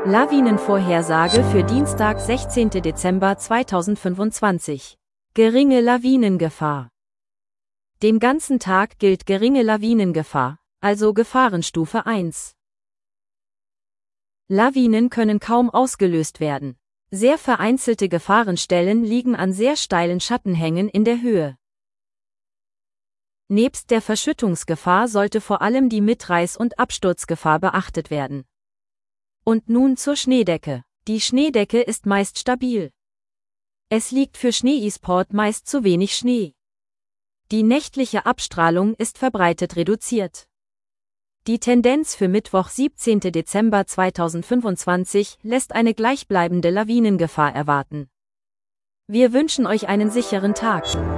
Lawinenvorhersage für Dienstag, 16. Dezember 2025. Geringe Lawinengefahr. Den ganzen Tag gilt geringe Lawinengefahr, also Gefahrenstufe 1. Lawinen können kaum ausgelöst werden. Sehr vereinzelte Gefahrenstellen liegen an sehr steilen Schattenhängen in der Höhe. Nebst der Verschüttungsgefahr sollte vor allem die Mitreiß- und Absturzgefahr beachtet werden. Und nun zur Schneedecke. Die Schneedecke ist meist stabil. Es liegt für Schneesport meist zu wenig Schnee. Die nächtliche Abstrahlung ist verbreitet reduziert. Die Tendenz für Mittwoch, 17. Dezember 2025 lässt eine gleichbleibende Lawinengefahr erwarten. Wir wünschen euch einen sicheren Tag.